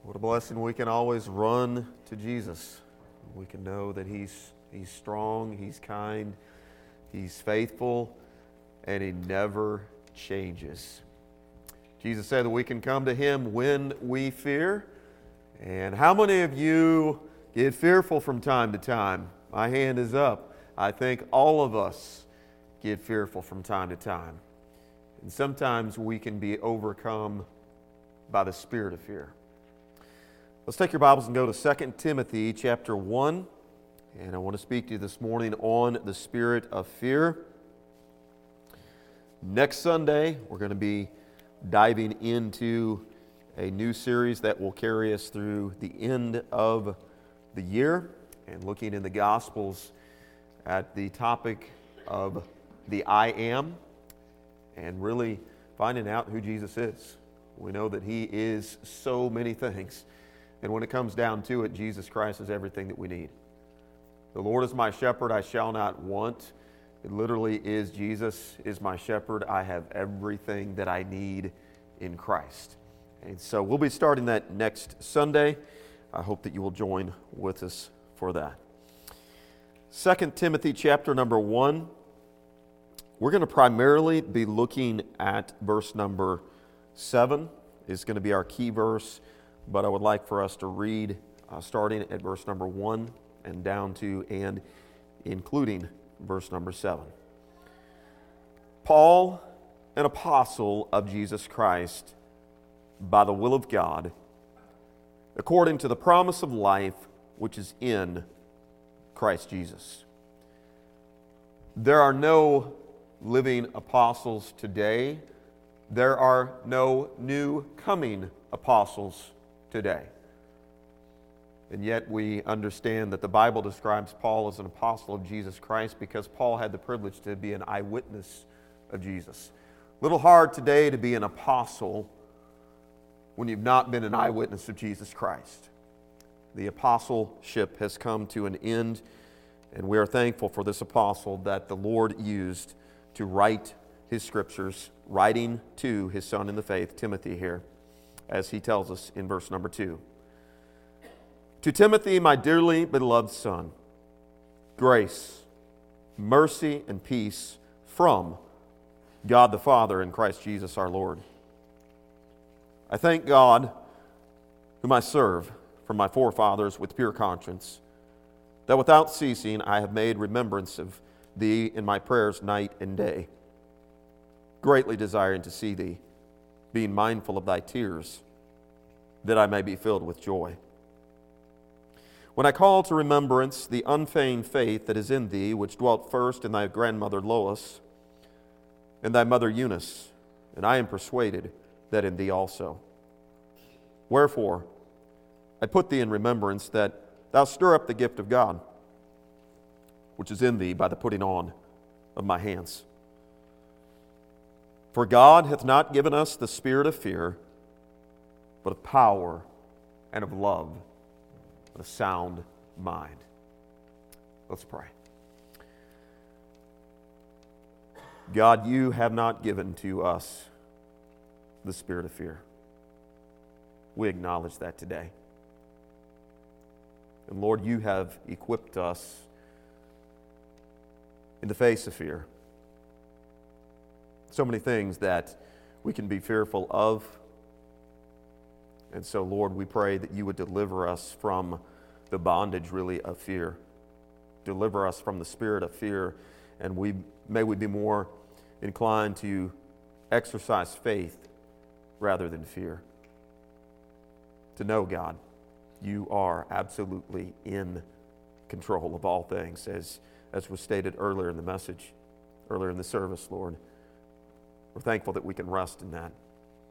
What a blessing we can always run to Jesus. We can know that He's strong, He's kind, He's faithful, and He never changes. Jesus said that we can come to Him when we fear. And how many of you get fearful from time to time? My hand is up. I think all of us get fearful from time to time. And sometimes we can be overcome by the spirit of fear. Let's take your Bibles and go to 2 Timothy chapter 1. And I want to speak to you this morning on the spirit of fear. Next Sunday, we're going to be diving into a new series that will carry us through the end of the year and looking in the Gospels at the topic of the I Am and really finding out who Jesus is. We know that He is so many things. And when it comes down to it, Jesus Christ is everything that we need. The Lord is my shepherd, I shall not want. It literally is Jesus is my shepherd. I have everything that I need in Christ. And so we'll be starting that next Sunday. I hope that you will join with us for that. 2 Timothy chapter number 1. We're going to primarily be looking at verse number 7. It's going to be our key verse. But I would like for us to read starting at verse number 1 and down to and including verse number 7. Paul, an apostle of Jesus Christ, by the will of God, according to the promise of life which is in Christ Jesus. There are no living apostles today. There are no new coming apostles today. And yet we understand that the Bible describes Paul as an apostle of Jesus Christ because Paul had the privilege to be an eyewitness of Jesus. A little hard today to be an apostle when you've not been an eyewitness of Jesus Christ. The apostleship has come to an end, and we are thankful for this apostle that the Lord used to write His scriptures, writing to his son in the faith, Timothy here, as he tells us in verse number 2. To Timothy, my dearly beloved son, grace, mercy, and peace from God the Father and Christ Jesus our Lord. I thank God, whom I serve from my forefathers with pure conscience, that without ceasing I have made remembrance of thee in my prayers night and day, greatly desiring to see thee, being mindful of thy tears, that I may be filled with joy. When I call to remembrance the unfeigned faith that is in thee, which dwelt first in thy grandmother Lois and thy mother Eunice, and I am persuaded that in thee also. Wherefore, I put thee in remembrance that thou stir up the gift of God, which is in thee by the putting on of my hands. For God hath not given us the spirit of fear, but of power and of love and a sound mind. Let's pray. God, you have not given to us the spirit of fear. We acknowledge that today. And Lord, you have equipped us in the face of fear. So many things that we can be fearful of. And so, Lord, we pray that you would deliver us from the bondage, really, of fear. Deliver us from the spirit of fear, and may we be more inclined to exercise faith rather than fear. To know, God, you are absolutely in control of all things, as was stated earlier in the message, earlier in the service, Lord. We're thankful that we can rest in that.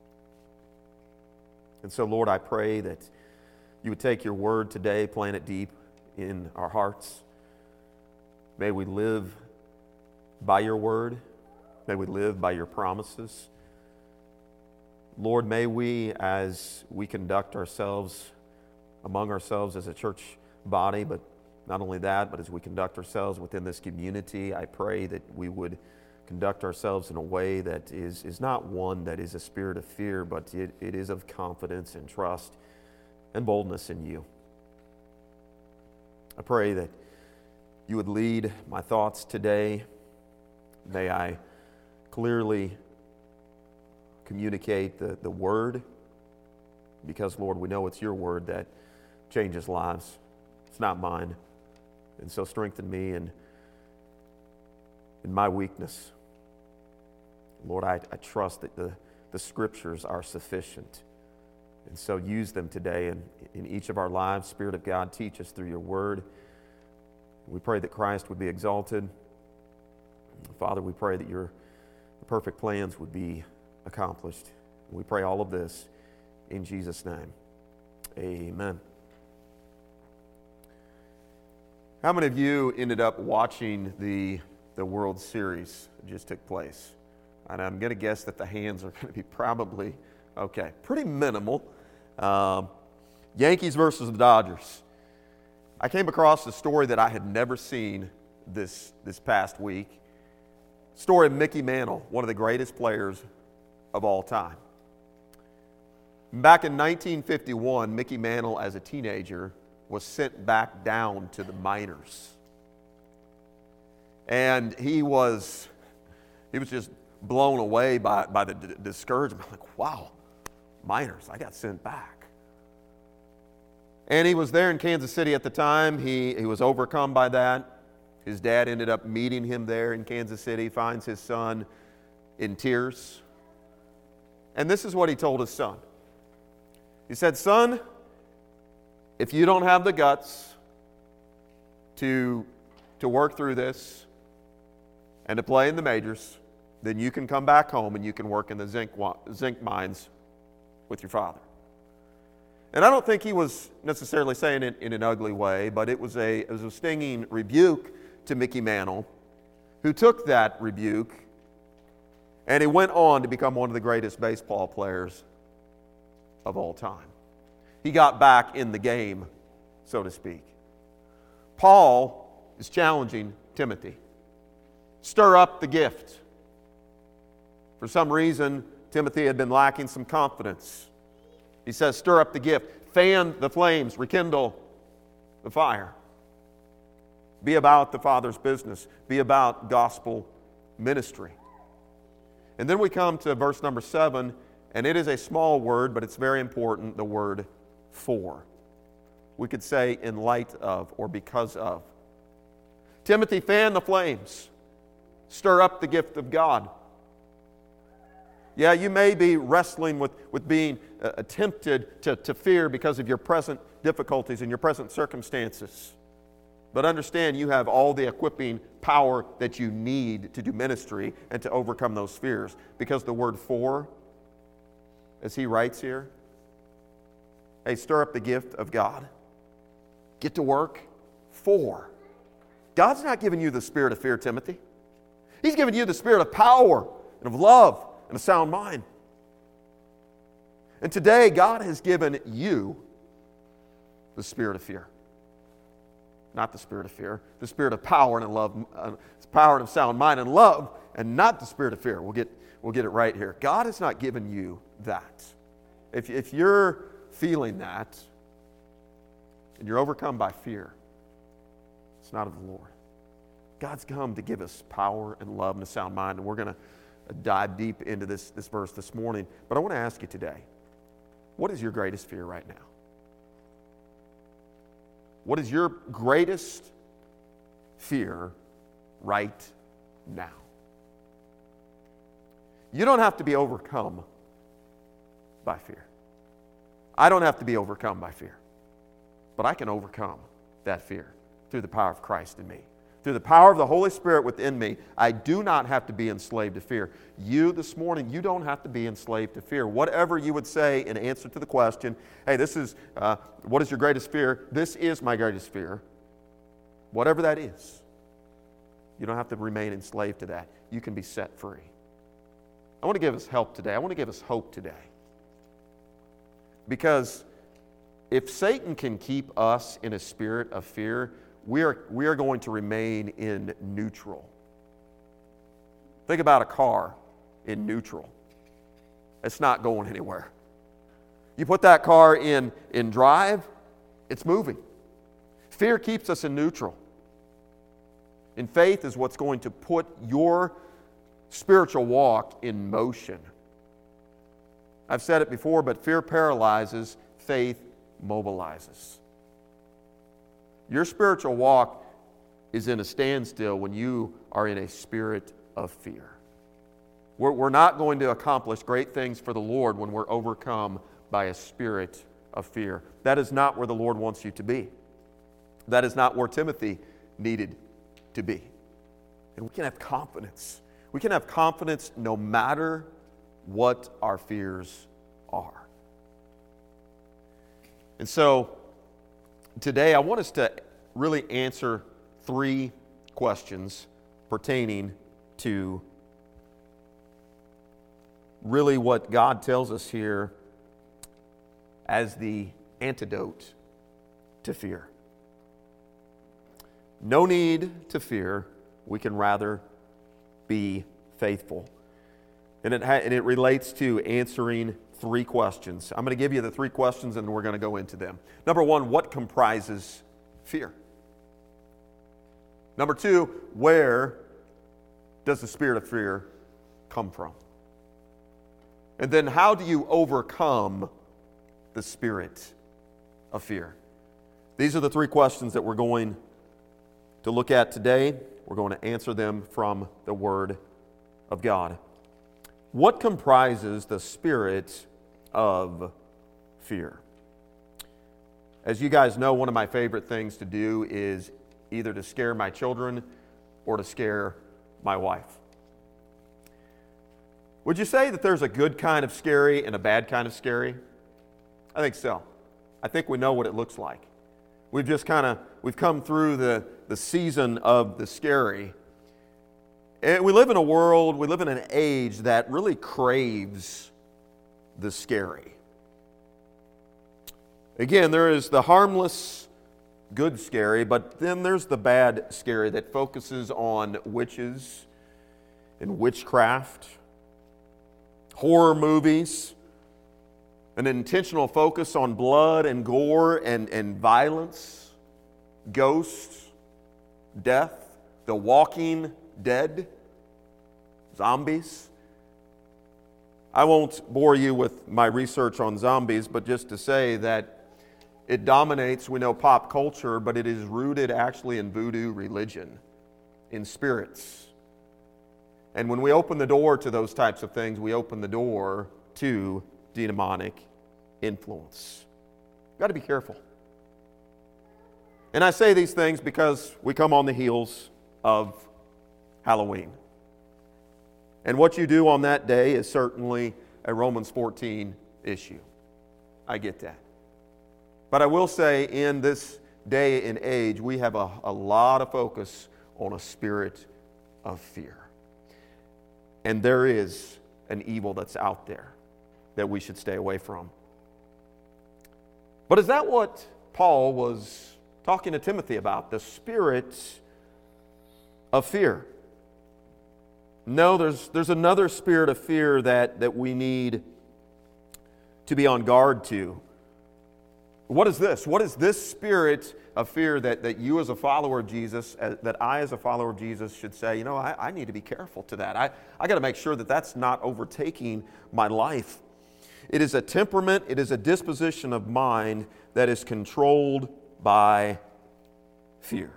And so, Lord, I pray that you would take your word today, plant it deep in our hearts. May we live by your word. May we live by your promises. Lord, may we, as we conduct ourselves among ourselves as a church body, but not only that, but as we conduct ourselves within this community, I pray that we would conduct ourselves in a way that is not one that is a spirit of fear, but it is of confidence and trust and boldness in you. I pray that you would lead my thoughts today. May I clearly communicate the word, because, Lord, we know it's your word that changes lives. It's not mine. And so strengthen me in my weakness. Lord, I trust that the Scriptures are sufficient. And so use them today in each of our lives. Spirit of God, teach us through your word. We pray that Christ would be exalted. Father, we pray that your perfect plans would be accomplished. We pray all of this in Jesus' name. Amen. How many of you ended up watching the World Series that just took place? And I'm going to guess that the hands are going to be probably, pretty minimal. Yankees versus the Dodgers. I came across a story that I had never seen this past week. Story of Mickey Mantle, one of the greatest players of all time. Back in 1951, Mickey Mantle, as a teenager, was sent back down to the minors. And he was just blown away by the discouragement. Like, wow, minors, I got sent back. And he was there in Kansas City at the time. He was overcome by that. His dad ended up meeting him there in Kansas City, finds his son in tears. And this is what he told his son. He said, "Son, if you don't have the guts to work through this and to play in the majors, then you can come back home and you can work in the zinc mines with your father." And I don't think he was necessarily saying it in an ugly way, but it was a stinging rebuke to Mickey Mantle, who took that rebuke, and he went on to become one of the greatest baseball players of all time. He got back in the game, so to speak. Paul is challenging Timothy. Stir up the gift. For some reason, Timothy had been lacking some confidence. He says, stir up the gift, fan the flames, rekindle the fire. Be about the Father's business. Be about gospel ministry. And then we come to verse number 7, and it is a small word, but it's very important, the word for. We could say in light of or because of. Timothy, fan the flames. Stir up the gift of God. Yeah, you may be wrestling with being tempted to fear because of your present difficulties and your present circumstances. But understand, you have all the equipping power that you need to do ministry and to overcome those fears. Because the word for, as he writes here, hey, stir up the gift of God. Get to work for. God's not giving you the spirit of fear, Timothy. He's giving you the spirit of power and of love and a sound mind. And today, God has given you the spirit of fear. Not the spirit of fear, the spirit of power and love, power and of sound mind and love, and not the spirit of fear. We'll get it right here. God has not given you that. If you're feeling that and you're overcome by fear, it's not of the Lord. God's come to give us power and love and a sound mind, and we're going to dive deep into this verse this morning. But I want to ask you today, what is your greatest fear right now? What is your greatest fear right now? You don't have to be overcome by fear. I don't have to be overcome by fear. But I can overcome that fear through the power of Christ in me. Through the power of the Holy Spirit within me, I do not have to be enslaved to fear. You this morning, you don't have to be enslaved to fear. Whatever you would say in answer to the question, hey, this is, what is your greatest fear? This is my greatest fear. Whatever that is, you don't have to remain enslaved to that. You can be set free. I want to give us help today. I want to give us hope today. Because if Satan can keep us in a spirit of fear, we are going to remain in neutral. Think about a car in neutral. It's not going anywhere. You put that car in drive, it's moving. Fear keeps us in neutral. And faith is what's going to put your spiritual walk in motion. I've said it before, but fear paralyzes, faith mobilizes. Your spiritual walk is in a standstill when you are in a spirit of fear. We're not going to accomplish great things for the Lord when we're overcome by a spirit of fear. That is not where the Lord wants you to be. That is not where Timothy needed to be. And we can have confidence. We can have confidence no matter what our fears are. And so, today I want us to really answer 3 questions pertaining to really what God tells us here as the antidote to fear. No need to fear. We can rather be faithful. And it relates to answering 3 questions. I'm going to give you the 3 questions and we're going to go into them. Number 1, what comprises fear? Number 2, where does the spirit of fear come from? And then how do you overcome the spirit of fear? These are the 3 questions that we're going to look at today. We're going to answer them from the Word of God. What comprises the spirit of fear? As you guys know, one of my favorite things to do is either to scare my children or to scare my wife. Would you say that there's a good kind of scary and a bad kind of scary? I think so. I think we know what it looks like. We've come through the season of the scary. And we live in a world, we live in an age that really craves the scary. Again, there is the harmless, good scary, but then there's the bad scary that focuses on witches and witchcraft, horror movies, an intentional focus on blood and gore and violence, ghosts, death, the walking dead, zombies. I won't bore you with my research on zombies, but just to say that it dominates, we know, pop culture, but it is rooted actually in voodoo religion, in spirits. And when we open the door to those types of things, we open the door to demonic influence. Got to be careful. And I say these things because we come on the heels of Halloween. And what you do on that day is certainly a Romans 14 issue. I get that. But I will say in this day and age, we have a lot of focus on a spirit of fear. And there is an evil that's out there that we should stay away from. But is that what Paul was talking to Timothy about? The spirit of fear? No, there's another spirit of fear that we need to be on guard to. What is this? What is this spirit of fear that you as a follower of Jesus, that I as a follower of Jesus should say, I need to be careful to that. I got to make sure that that's not overtaking my life. It is a temperament, it is a disposition of mind that is controlled by fear.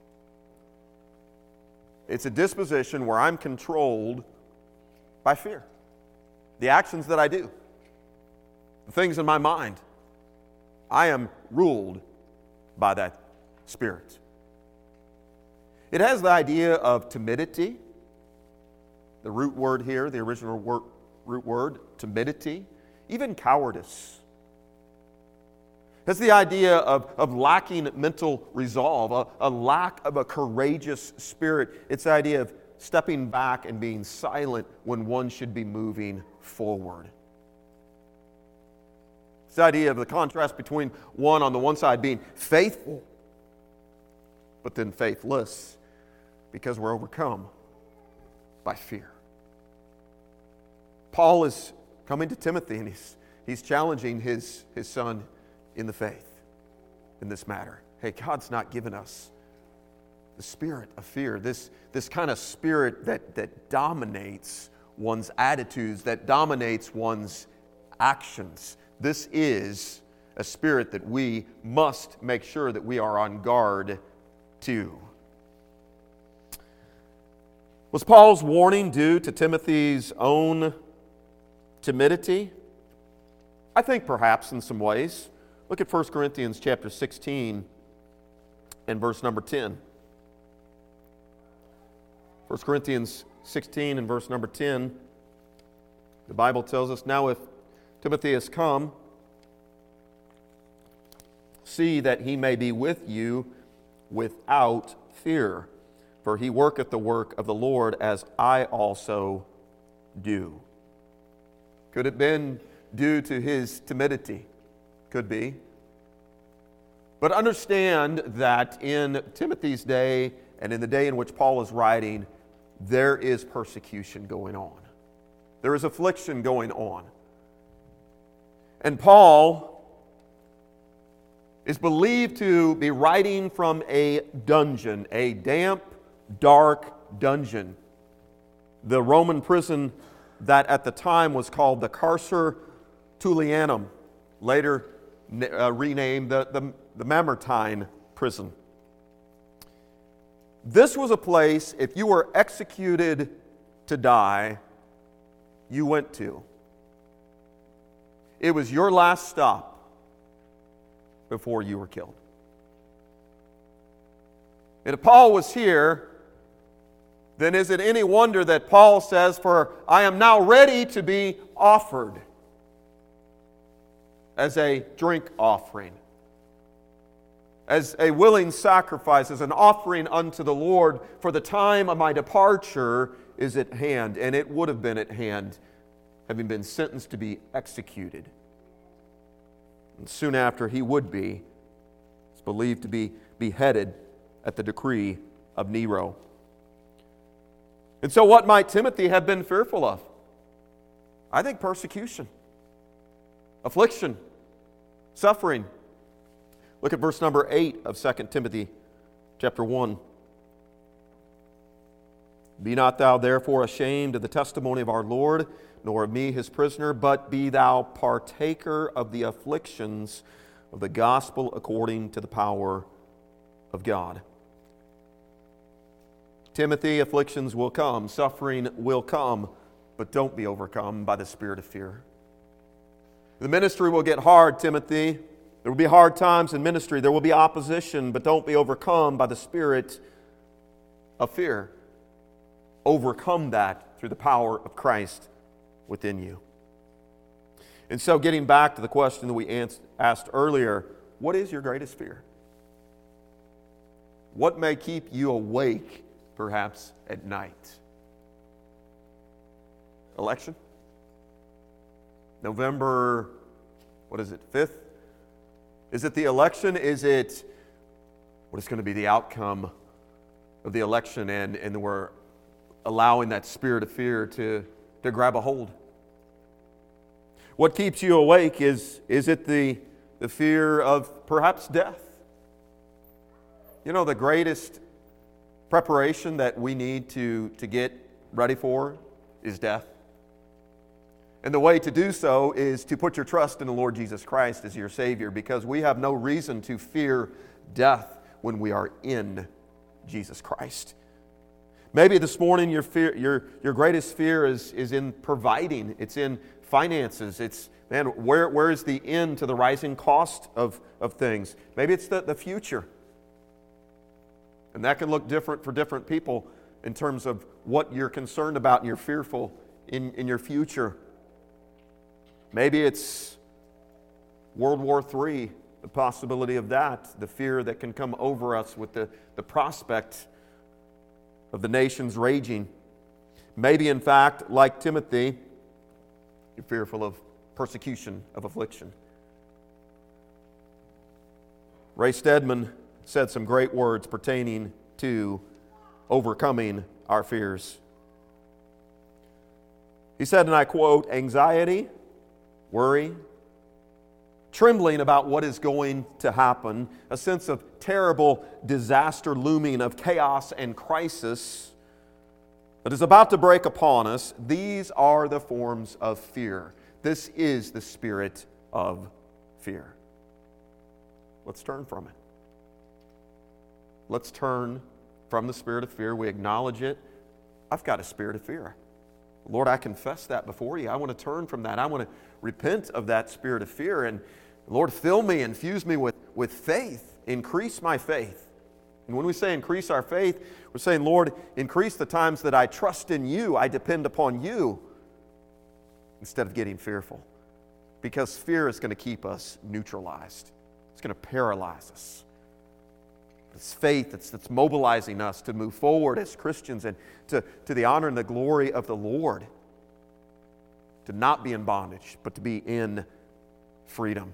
It's a disposition where I'm controlled by fear. The actions that I do, the things in my mind, I am ruled by that spirit. It has the idea of timidity. The root word here, the original root word, timidity, even cowardice. It's the idea of lacking mental resolve, a lack of a courageous spirit. It's the idea of stepping back and being silent when one should be moving forward. It's the idea of the contrast between one on the one side being faithful, but then faithless because we're overcome by fear. Paul is coming to Timothy and he's challenging his son in the faith in this matter. Hey, God's not given us the spirit of fear, this kind of spirit that dominates one's attitudes, that dominates one's actions. This is a spirit that we must make sure that we are on guard to. Was Paul's warning due to Timothy's own timidity? I think perhaps in some ways. Look at 1 Corinthians chapter 16 and verse number 10. 1 Corinthians 16 and verse number 10, the Bible tells us, "Now if Timothy has come, see that he may be with you without fear, for he worketh the work of the Lord, as I also do." Could it have been due to his timidity? Could be. But understand that in Timothy's day and in the day in which Paul is writing, there is persecution going on. There is affliction going on. And Paul is believed to be writing from a dungeon, a damp, dark dungeon. The Roman prison that at the time was called the Carcer Tullianum, later renamed the Mamertine prison. This was a place, if you were executed to die, you went to. It was your last stop before you were killed. And if Paul was here, then is it any wonder that Paul says, "For I am now ready to be offered as a drink offering, as a willing sacrifice, as an offering unto the Lord, for the time of my departure is at hand." And it would have been at hand, having been sentenced to be executed. And soon after he would be, it's believed to be beheaded at the decree of Nero. And so what might Timothy have been fearful of? I think persecution, affliction, suffering. Look at verse number 8 of 2 Timothy chapter 1. "Be not thou therefore ashamed of the testimony of our Lord, nor of me his prisoner, but be thou partaker of the afflictions of the gospel according to the power of God." Timothy, afflictions will come, suffering will come, but don't be overcome by the spirit of fear. The ministry will get hard, Timothy. There will be hard times in ministry. There will be opposition, but don't be overcome by the spirit of fear. Overcome that through the power of Christ within you. And so getting back to the question that we asked earlier, what is your greatest fear? What may keep you awake, perhaps, at night? Election? November, 5th? Is it the election? Is it what is going to be the outcome of the election, and we're allowing that spirit of fear to grab a hold? What keeps you awake? Is it the fear of perhaps death? You know, the greatest preparation that we need to get ready for is death. And the way to do so is to put your trust in the Lord Jesus Christ as your Savior, because we have no reason to fear death when we are in Jesus Christ. Maybe this morning your greatest fear is in providing. It's in finances. It's, man, where is the end to the rising cost of things? Maybe it's the future. And that can look different for different people in terms of what you're concerned about and you're fearful in your future. Maybe it's World War III, the possibility of that, the fear that can come over us with the prospect of the nations raging. Maybe, in fact, like Timothy, you're fearful of persecution, of affliction. Ray Stedman said some great words pertaining to overcoming our fears. He said, and I quote, "Anxiety, worry, trembling about what is going to happen, a sense of terrible disaster looming, of chaos and crisis that is about to break upon us. These are the forms of fear. This is the spirit of fear. Let's turn from it. Let's turn from the spirit of fear. We acknowledge it. I've got a spirit of fear. Lord, I confess that before you. I want to turn from that. I want to repent of that spirit of fear. And Lord, fill me, infuse me with faith. Increase my faith. And when we say increase our faith, we're saying, Lord, increase the times that I trust in you, I depend upon you, instead of getting fearful. Because fear is going to keep us neutralized. It's going to paralyze us. It's faith that's mobilizing us to move forward as Christians and to the honor and the glory of the Lord. To not be in bondage, but to be in freedom.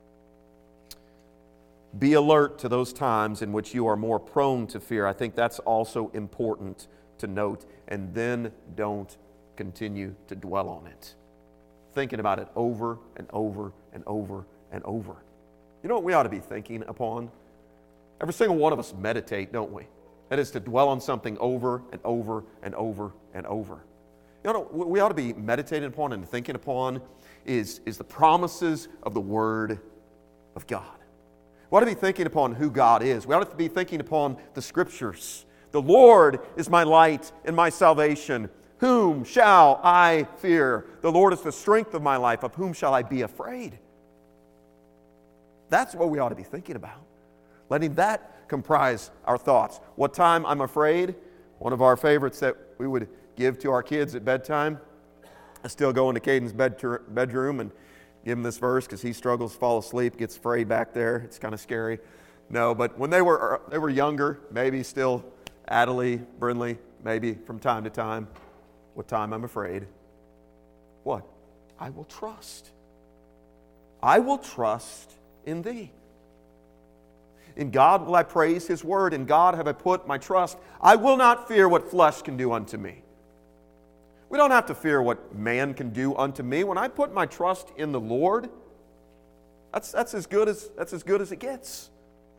Be alert to those times in which you are more prone to fear. I think that's also important to note. And then don't continue to dwell on it. Thinking about it over and over and over and over. You know what we ought to be thinking upon? Every single one of us meditate, don't we? That is to dwell on something over and over and over and over. You know what we ought to be meditating upon and thinking upon is the promises of the Word of God. We ought to be thinking upon who God is. We ought to be thinking upon the Scriptures. The Lord is my light and my salvation. Whom shall I fear? The Lord is the strength of my life. Of whom shall I be afraid? That's what we ought to be thinking about. Letting that comprise our thoughts. What time I'm afraid? One of our favorites that we would give to our kids at bedtime. I still go into Caden's bedroom and give him this verse because he struggles to fall asleep, gets afraid back there. It's kind of scary. No, but when they were younger, maybe still Adelie, Brindley, maybe from time to time. What time I'm afraid? What? I will trust. I will trust in thee. In God will I praise His word. In God have I put my trust. I will not fear what flesh can do unto me. We don't have to fear what man can do unto me. When I put my trust in the Lord, that's as good as it gets.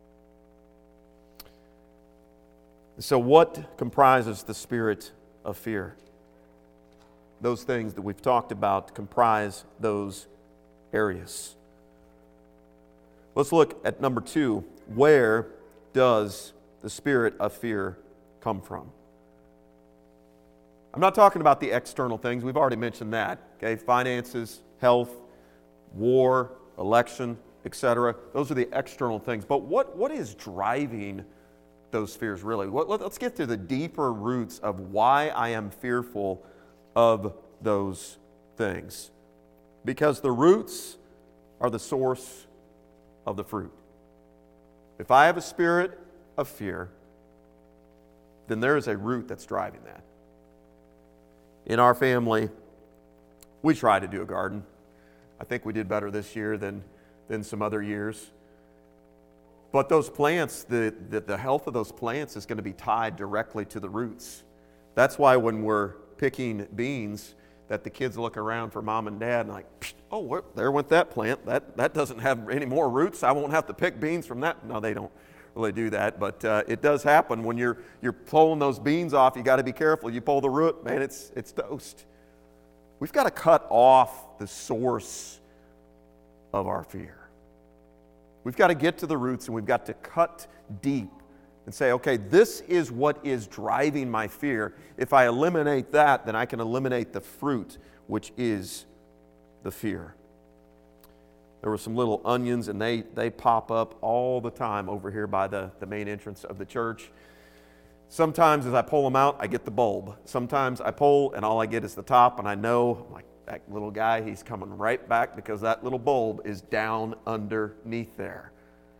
So what comprises the spirit of fear? Those things that we've talked about comprise those areas. Let's look at number 2. Where does the spirit of fear come from? I'm not talking about the external things. We've already mentioned that. Okay, finances, health, war, election, etc. Those are the external things. But what is driving those fears really? Let's get to the deeper roots of why I am fearful of those things. Because the roots are the source of the fruit. If I have a spirit of fear, then there is a root that's driving that. In our family, we try to do a garden. I think we did better this year than some other years. But those plants, the health of those plants is going to be tied directly to the roots. That's why when we're picking beans, that the kids look around for mom and dad and like, oh, there went that plant. That doesn't have any more roots. I won't have to pick beans from that. No, they don't really do that, but it does happen when you're pulling those beans off. You got to be careful. You pull the root, man, it's toast. We've got to cut off the source of our fear. We've got to get to the roots and we've got to cut deep and say, okay, this is what is driving my fear. If I eliminate that, then I can eliminate the fruit, which is the fear. There were some little onions, and they pop up all the time over here by the main entrance of the church. Sometimes as I pull them out, I get the bulb. Sometimes I pull, and all I get is the top, and I know, like, that little guy, he's coming right back because that little bulb is down underneath there.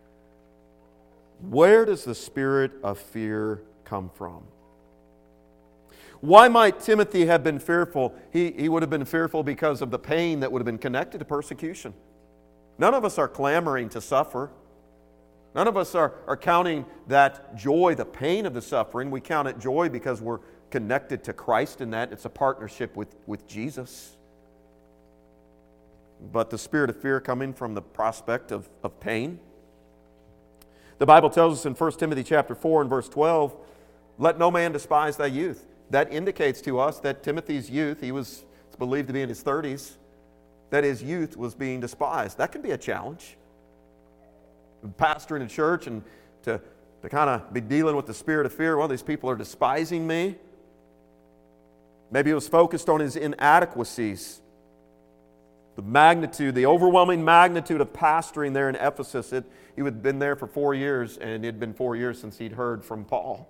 Where does the spirit of fear come from? Why might Timothy have been fearful? He would have been fearful because of the pain that would have been connected to persecution. None of us are clamoring to suffer. None of us are counting that joy, the pain of the suffering. We count it joy because we're connected to Christ in that. It's a partnership with Jesus. but the spirit of fear coming from the prospect of pain. The Bible tells us in 1 Timothy chapter 4 and verse 12, let no man despise thy youth. That indicates to us that Timothy's youth, he was believed to be in his 30s, that his youth was being despised. That can be a challenge. Pastoring a church and to kind of be dealing with the spirit of fear. Well, these people are despising me. Maybe he was focused on his inadequacies. The magnitude, the overwhelming magnitude of pastoring there in Ephesus. He had been there for 4 years, and it had been 4 years since he'd heard from Paul.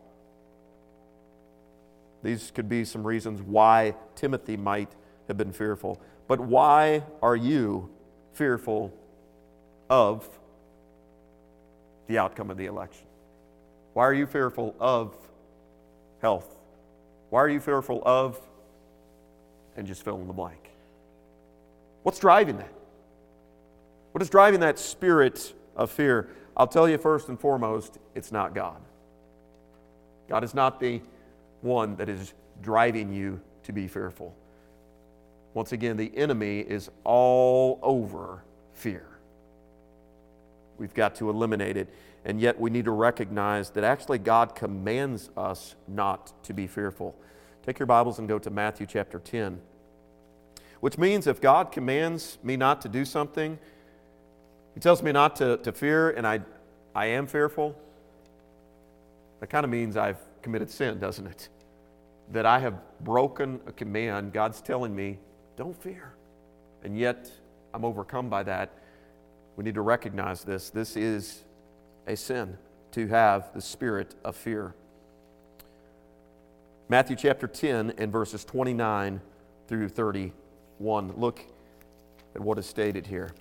These could be some reasons why Timothy might have been fearful. But why are you fearful of the outcome of the election? Why are you fearful of health? Why are you fearful of, and just fill in the blank? What's driving that? What is driving that spirit of fear? I'll tell you first and foremost, it's not God. God is not the one that is driving you to be fearful. Once again, the enemy is all over fear. We've got to eliminate it. And yet we need to recognize that actually God commands us not to be fearful. Take your Bibles and go to Matthew chapter 10. Which means if God commands me not to do something, He tells me not to fear, and I am fearful, that kind of means I've committed sin, doesn't it? That I have broken a command. God's telling me, don't fear. And yet I'm overcome by that. We need to recognize this. This is a sin to have the spirit of fear. Matthew chapter 10 and verses 29 through 31. Look at what is stated here.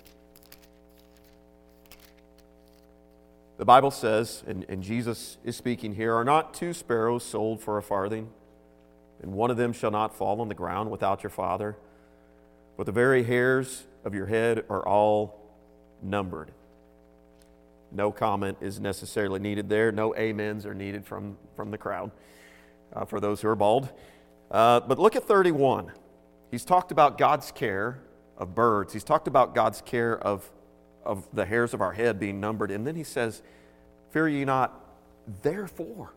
The Bible says, and Jesus is speaking here, are not 2 sparrows sold for a farthing, and one of them shall not fall on the ground without your Father? But the very hairs of your head are all numbered. No comment is necessarily needed there. No amens are needed from the crowd for those who are bald. But look at 31. He's talked about God's care of birds. He's talked about God's care of the hairs of our head being numbered. And then he says, fear ye not, therefore.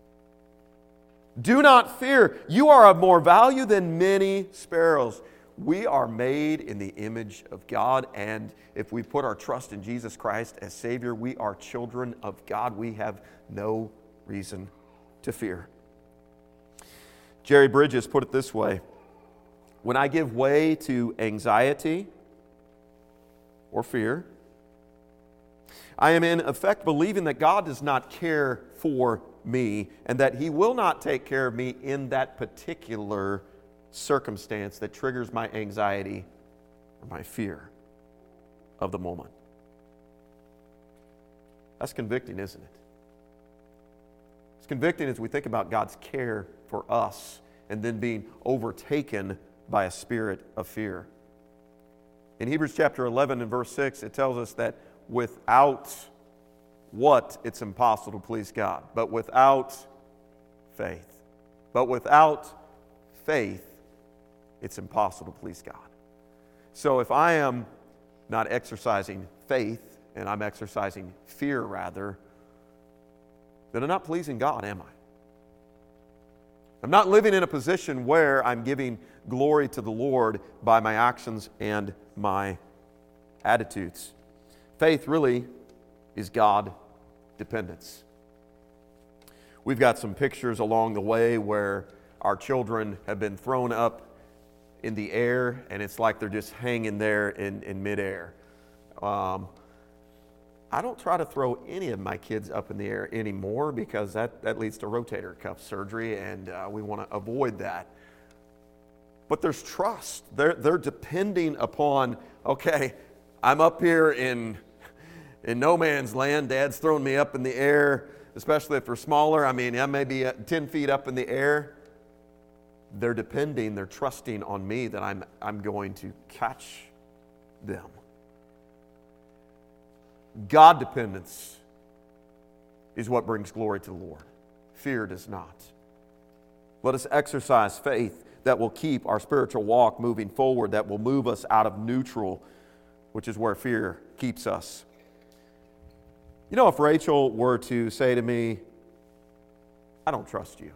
Do not fear. You are of more value than many sparrows. We are made in the image of God, and if we put our trust in Jesus Christ as Savior, we are children of God. We have no reason to fear. Jerry Bridges put it this way: when I give way to anxiety or fear, I am in effect believing that God does not care for me and that He will not take care of me in that particular circumstance that triggers my anxiety or my fear of the moment. That's convicting, isn't it? It's convicting as we think about God's care for us and then being overtaken by a spirit of fear. In Hebrews chapter 11 and verse 6, it tells us that without what? It's impossible to please God. But without faith. But without faith, it's impossible to please God. So if I am not exercising faith, and I'm exercising fear rather, then I'm not pleasing God, am I? I'm not living in a position where I'm giving glory to the Lord by my actions and my attitudes. Faith really is God dependence. We've got some pictures along the way where our children have been thrown up in the air, and it's like they're just hanging there in midair. I don't try to throw any of my kids up in the air anymore because that leads to rotator cuff surgery, and we want to avoid that. But there's trust. They're depending upon, okay, I'm up here in no man's land. Dad's throwing me up in the air, especially if they're smaller. I mean, I may be 10 feet up in the air. They're depending, they're trusting on me that I'm going to catch them. God dependence is what brings glory to the Lord. Fear does not. Let us exercise faith that will keep our spiritual walk moving forward, that will move us out of neutral which is where fear keeps us. You know, if Rachel were to say to me, I don't trust you.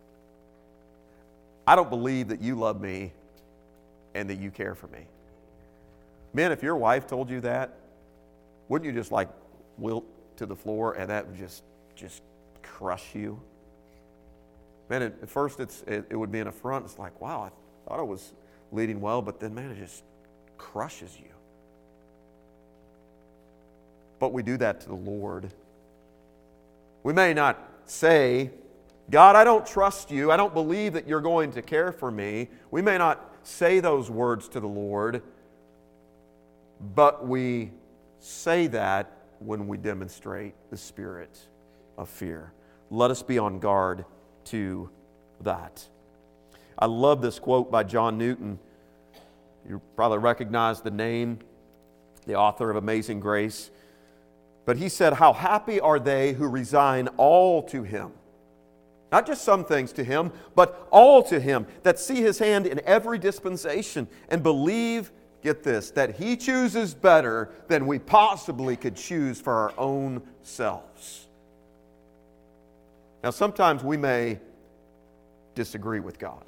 I don't believe that you love me and that you care for me. Men, if your wife told you that, wouldn't you just like wilt to the floor and that would just crush you? Man, at first it would be an affront. It's like, wow, I thought I was leading well, but then, man, it just crushes you. But we do that to the Lord. We may not say, God, I don't trust you. I don't believe that you're going to care for me. We may not say those words to the Lord, but we say that when we demonstrate the spirit of fear. Let us be on guard to that. I love this quote by John Newton. You probably recognize the name, the author of Amazing Grace. But he said, how happy are they who resign all to Him. Not just some things to Him, but all to Him, that see His hand in every dispensation and believe, get this, that He chooses better than we possibly could choose for our own selves. Now, sometimes we may disagree with God.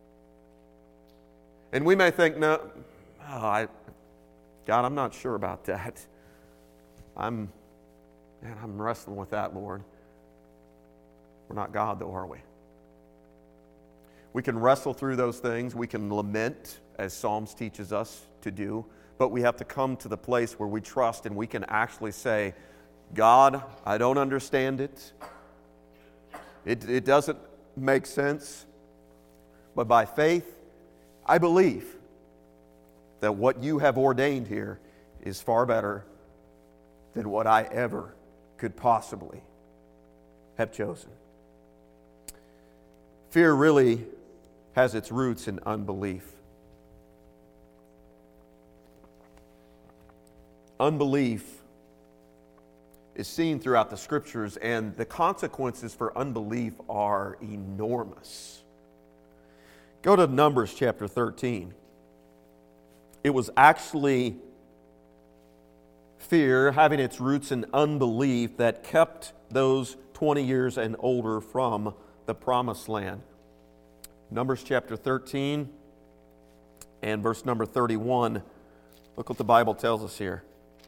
And we may think, no, God, I'm not sure about that. I'm wrestling with that, Lord. We're not God, though, are we? We can wrestle through those things. We can lament, as Psalms teaches us to do. But we have to come to the place where we trust and we can actually say, God, I don't understand it. It doesn't make sense. But by faith, I believe that what you have ordained here is far better than what I ever could possibly have chosen. Fear really has its roots in unbelief. Unbelief is seen throughout the Scriptures, and the consequences for unbelief are enormous. Go to Numbers chapter 13. It was actually fear, having its roots in unbelief, that kept those 20 years and older from the promised land. Numbers chapter 13 and verse number 31. Look what the Bible tells us here.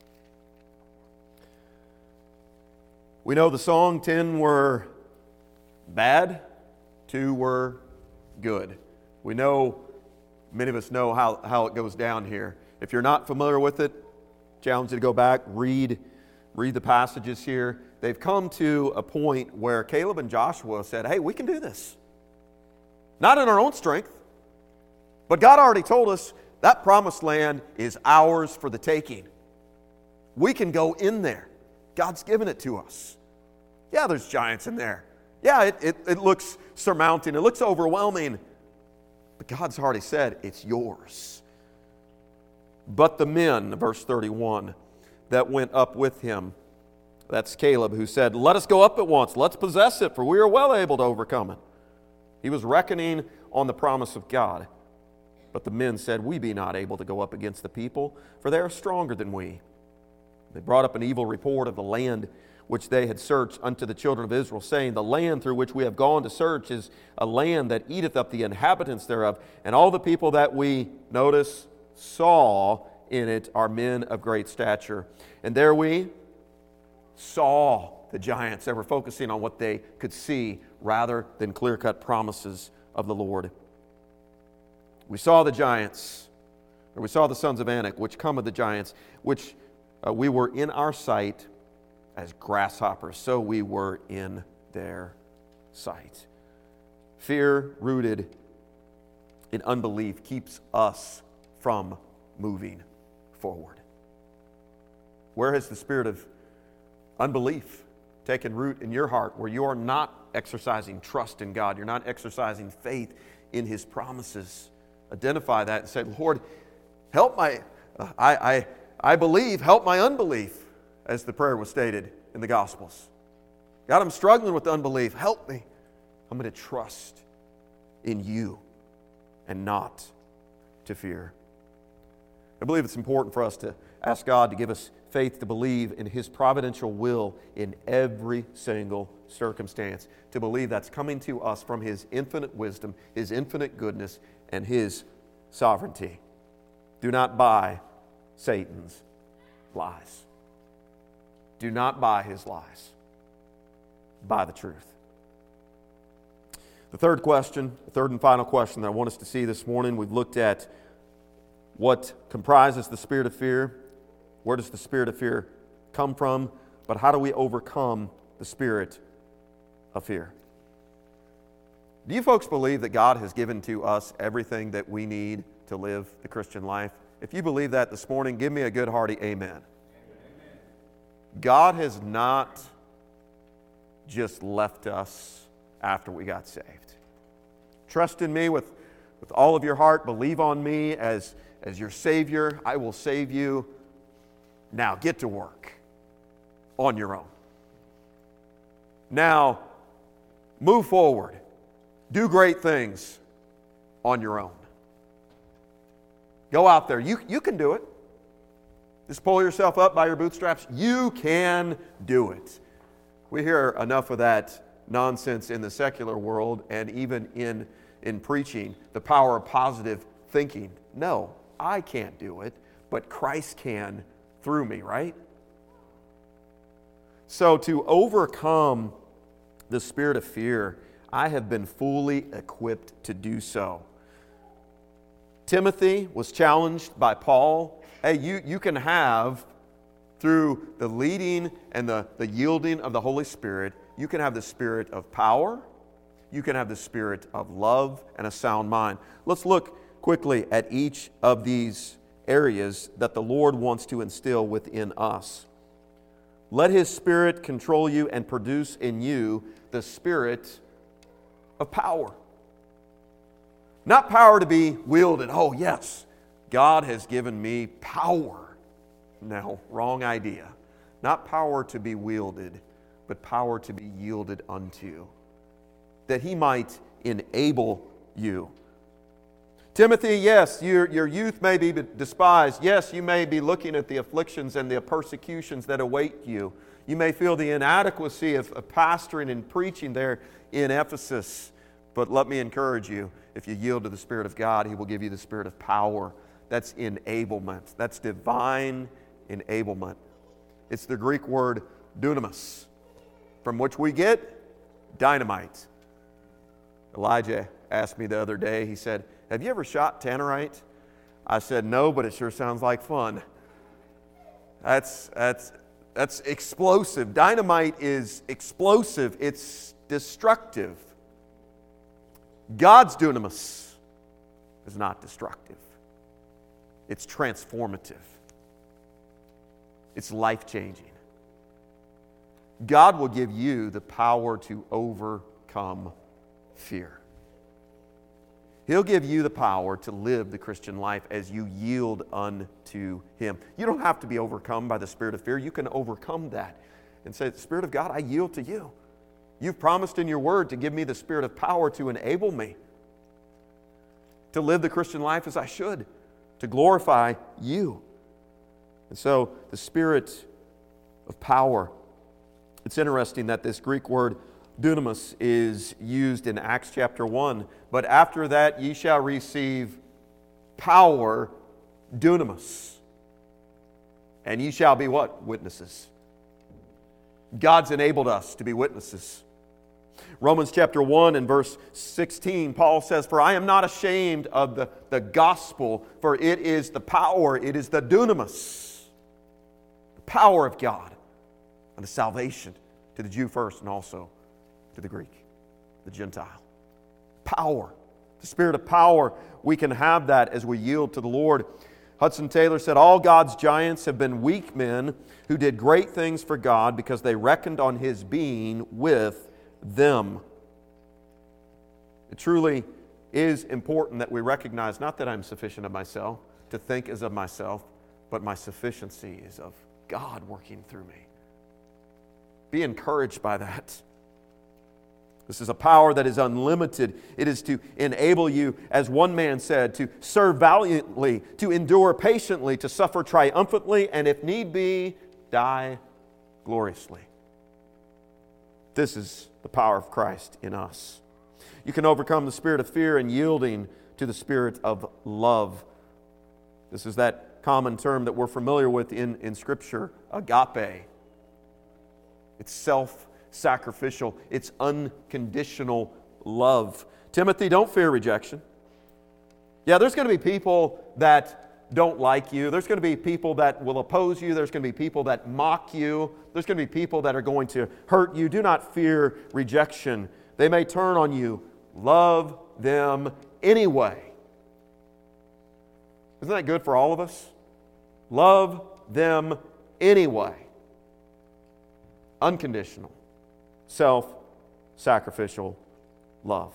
We know the song, 10 were bad, 2 were good. We know, many of us know how it goes down here. If you're not familiar with it, challenge you to go back, read the passages here. They've come to a point where Caleb and Joshua said, hey, we can do this. Not in our own strength, but God already told us that promised land is ours for the taking. We can go in there. God's given it to us. Yeah, there's giants in there. Yeah, it looks surmounting. It looks overwhelming. But God's already said it's yours. But the men, verse 31, that went up with him, that's Caleb, who said, let us go up at once. Let's possess it, for we are well able to overcome it. He was reckoning on the promise of God. But the men said, we be not able to go up against the people, for they are stronger than we. They brought up an evil report of the land which they had searched unto the children of Israel, saying, the land through which we have gone to search is a land that eateth up the inhabitants thereof. And all the people that we, notice, saw in it are men of great stature. And there we saw the giants. They were focusing on what they could see rather than clear-cut promises of the Lord. We saw the giants, or we saw the sons of Anak, which come of the giants, which we were in our sight as grasshoppers, so we were in their sight. Fear rooted in unbelief keeps us from moving forward. Where has the spirit of unbelief taken root in your heart, where you are not exercising trust in God, you're not exercising faith in His promises? Identify that and say, Lord, help I believe, help my unbelief, as the prayer was stated in the Gospels. God, I'm struggling with unbelief. Help me. I'm going to trust in you and not to fear. I believe it's important for us to ask God to give us faith to believe in His providential will in every single circumstance, to believe that's coming to us from His infinite wisdom, His infinite goodness, and His sovereignty. Do not buy Satan's lies. Do not buy his lies. Buy the truth. The third question, the third and final question that I want us to see this morning, we've looked at what comprises the spirit of fear. Where does the spirit of fear come from? But how do we overcome the spirit of fear? Do you folks believe that God has given to us everything that we need to live the Christian life? If you believe that this morning, give me a good hearty amen. Amen. God has not just left us after we got saved. Trust in me with all of your heart. Believe on me as your Savior. I will save you. Now get to work on your own. Now move forward. Do great things on your own. Go out there. You can do it. Just pull yourself up by your bootstraps. You can do it. We hear enough of that nonsense in the secular world and even in preaching, the power of positive thinking. No, I can't do it, but Christ can through me, right? So to overcome the spirit of fear, I have been fully equipped to do so. Timothy was challenged by Paul. Hey, you can have, through the leading and the yielding of the Holy Spirit, you can have the spirit of power, you can have the spirit of love and a sound mind. Let's look quickly at each of these areas that the Lord wants to instill within us. Let His Spirit control you and produce in you the spirit of power. Not power to be wielded. Oh, yes, God has given me power. No, wrong idea. Not power to be wielded, but power to be yielded unto, that He might enable you. Timothy, yes, your youth may be despised. Yes, you may be looking at the afflictions and the persecutions that await you. You may feel the inadequacy of pastoring and preaching there in Ephesus. But let me encourage you, if you yield to the Spirit of God, He will give you the spirit of power. That's enablement. That's divine enablement. It's the Greek word dunamis, from which we get dynamite. Elijah asked me the other day, he said, "Have you ever shot tannerite?" I said, "No, but it sure sounds like fun." That's explosive. Dynamite is explosive. It's destructive. God's dunamis is not destructive. It's transformative. It's life-changing. God will give you the power to overcome fear. He'll give you the power to live the Christian life as you yield unto Him. You don't have to be overcome by the spirit of fear. You can overcome that and say, "Spirit of God, I yield to you. You've promised in your word to give me the spirit of power to enable me to live the Christian life as I should, to glorify you." And so the spirit of power, it's interesting that this Greek word dunamis is used in Acts chapter 1. But after that ye shall receive power, dunamis. And ye shall be what? Witnesses. God's enabled us to be witnesses. Romans chapter 1 and verse 16, Paul says, "For I am not ashamed of the gospel, for it is the power, it is the dunamis, the power of God, and the salvation to the Jew first and also to the Greek, the Gentile." Power. The spirit of power, we can have that as we yield to the Lord. Hudson Taylor said, "All God's giants have been weak men who did great things for God because they reckoned on His being with them." It truly is important that we recognize not that I'm sufficient of myself, to think as of myself, but my sufficiency is of God working through me. Be encouraged by that. This is a power that is unlimited. It is to enable you, as one man said, to serve valiantly, to endure patiently, to suffer triumphantly, and if need be, die gloriously. This is the power of Christ in us. You can overcome the spirit of fear in yielding to the spirit of love. This is that common term that we're familiar with in Scripture, agape. It's self-sacrificial. It's unconditional love. Timothy, don't fear rejection. Yeah, there's going to be people that don't like you. There's going to be people that will oppose you. There's going to be people that mock you. There's going to be people that are going to hurt you. Do not fear rejection. They may turn on you. Love them anyway. Isn't that good for all of us? Love them anyway. Unconditional, self-sacrificial love.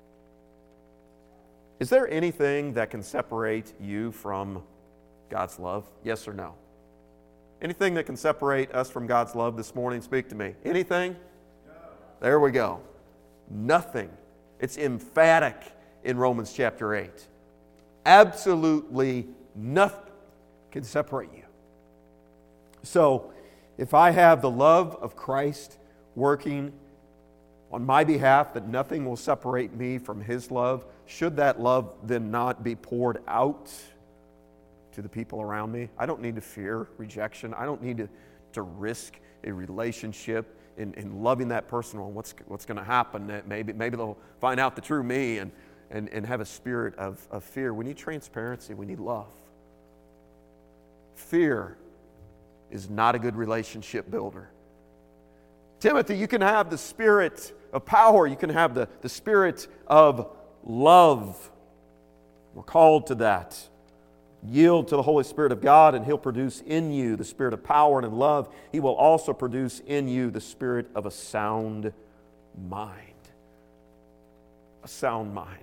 Is there anything that can separate you from God's love? Yes or no? Anything that can separate us from God's love this morning? Speak to me. Anything? No. There we go. Nothing. It's emphatic in Romans chapter 8. Absolutely nothing can separate you. So, if I have the love of Christ working on my behalf, that nothing will separate me from His love, should that love then not be poured out to the people around me? I don't need to fear rejection. I don't need to risk a relationship in loving that person on what's going to happen. That maybe they'll find out the true me and have a spirit of fear. We need transparency. We need love. Fear is not a good relationship builder. Timothy, you can have the spirit of power. You can have the spirit of love. We're called to that. Yield to the Holy Spirit of God, and He'll produce in you the spirit of power and in love. He will also produce in you the spirit of a sound mind. A sound mind.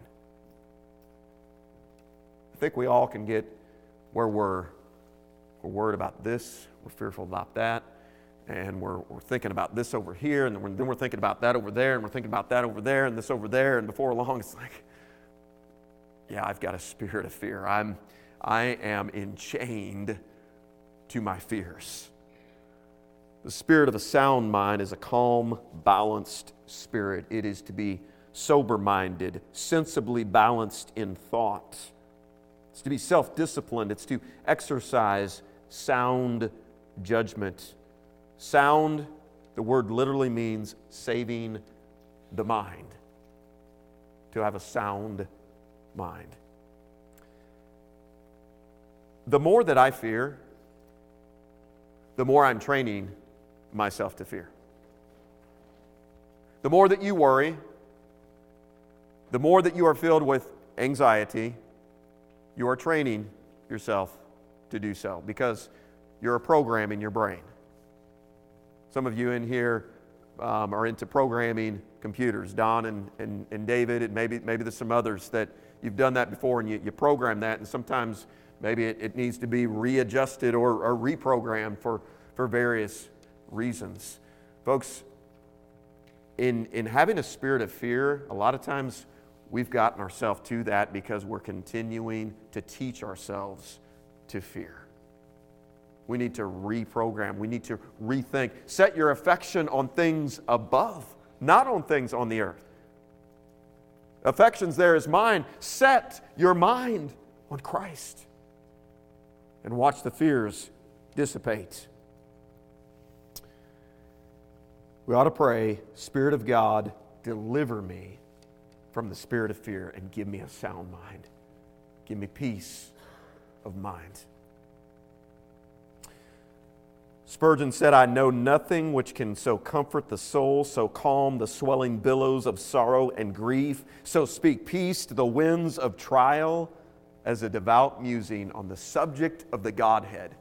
I think we all can get where we're worried about this, we're fearful about that, and we're thinking about this over here, and then we're thinking about that over there, and we're thinking about that over there, and this over there, and before long it's like, yeah, I've got a spirit of fear. I am enchained to my fears. The spirit of a sound mind is a calm, balanced spirit. It is to be sober-minded, sensibly balanced in thought. It's to be self-disciplined. It's to exercise sound judgment. Sound, the word literally means saving the mind. To have a sound mind. The more that I fear, the more I'm training myself to fear. The more that you worry, the more that you are filled with anxiety, you are training yourself to do so because you're a program in your brain. Some of you in here are into programming computers. Don and David, and maybe there's some others that you've done that before, and you program that, and sometimes maybe it needs to be readjusted or reprogrammed for various reasons. Folks, in having a spirit of fear, a lot of times we've gotten ourselves to that because we're continuing to teach ourselves to fear. We need to reprogram. We need to rethink. Set your affection on things above, not on things on the earth. Affections there is mine. Set your mind on Christ and watch the fears dissipate. We ought to pray, Spirit of God, deliver me from the spirit of fear and give me a sound mind. Give me peace of mind. Spurgeon said, I know nothing which can so comfort the soul, so calm the swelling billows of sorrow and grief, so speak peace to the winds of trial as a devout musing on the subject of the Godhead.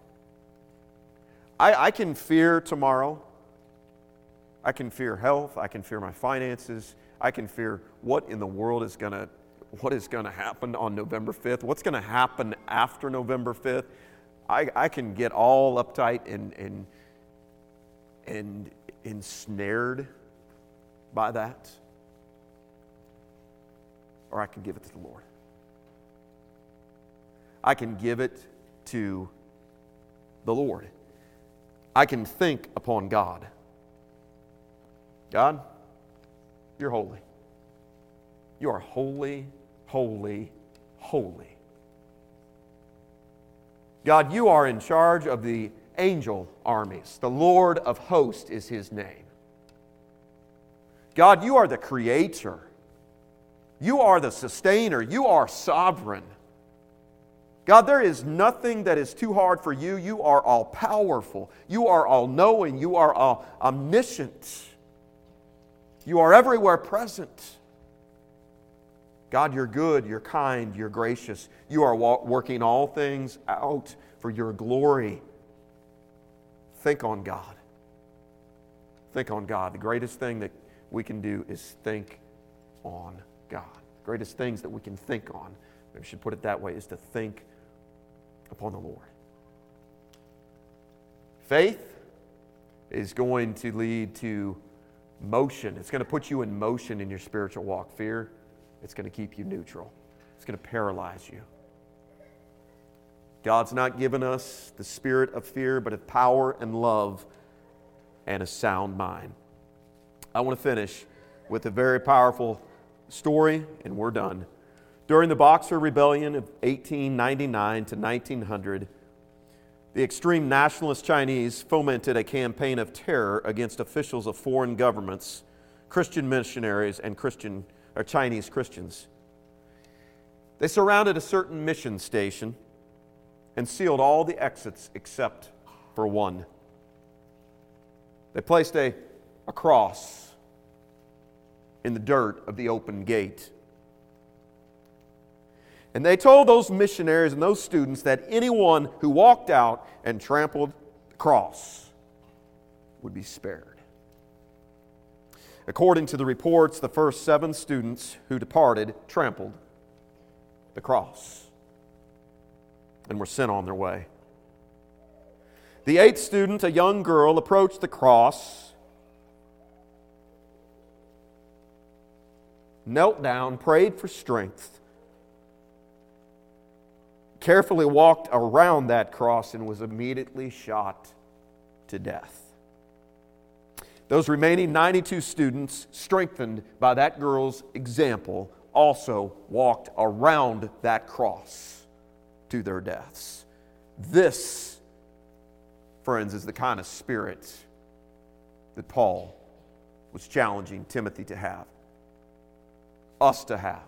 I can fear tomorrow. I can fear health. I can fear my finances. I can fear what in the world is going to happen on November 5th, what's going to happen after November 5th. I can get all uptight and ensnared by that. or I can give it to the Lord. I can give it to the Lord. I can think upon God. God, you're holy. You are holy, holy, holy. God, you are in charge of the angel armies. The Lord of hosts is his name. God, you are the creator. You are the sustainer. You are sovereign. God, there is nothing that is too hard for you. You are all powerful. You are all knowing. You are all omniscient. You are everywhere present. God, you're good, you're kind, you're gracious. You are working all things out for your glory. Think on God. Think on God. The greatest thing that we can do is think on God. The greatest things that we can think on, maybe we should put it that way, is to think upon the Lord. Faith is going to lead to motion. It's going to put you in motion in your spiritual walk. Fear, it's going to keep you neutral. It's going to paralyze you. God's not given us the spirit of fear, but of power and love and a sound mind. I want to finish with a very powerful story, and we're done. During the Boxer Rebellion of 1899 to 1900, the extreme nationalist Chinese fomented a campaign of terror against officials of foreign governments, Christian missionaries, and Chinese Christians. They surrounded a certain mission station and sealed all the exits except for one. They placed a cross in the dirt of the open gate. And they told those missionaries and those students that anyone who walked out and trampled the cross would be spared. According to the reports, the first 7 students who departed trampled the cross and were sent on their way. The 8th student, a young girl, approached the cross, knelt down, prayed for strength, carefully walked around that cross, and was immediately shot to death. Those remaining 92 students, strengthened by that girl's example, also walked around that cross to their deaths. This, friends, is the kind of spirit that Paul was challenging Timothy to have, us to have.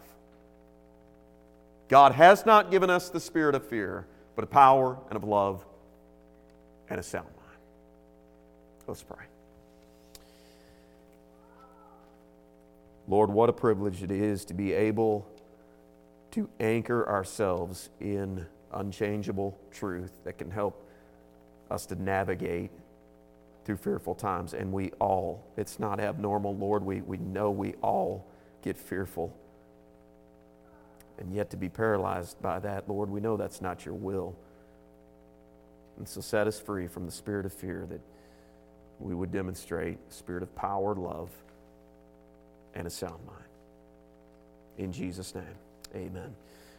God has not given us the spirit of fear, but of power and of love and a sound mind. Let's pray. Lord, what a privilege it is to be able to anchor ourselves in unchangeable truth that can help us to navigate through fearful times. And we all, it's not abnormal, Lord. We know we all get fearful. And yet to be paralyzed by that, Lord, we know that's not your will. And so set us free from the spirit of fear, that we would demonstrate a spirit of power, love, and a sound mind. In Jesus' name, amen.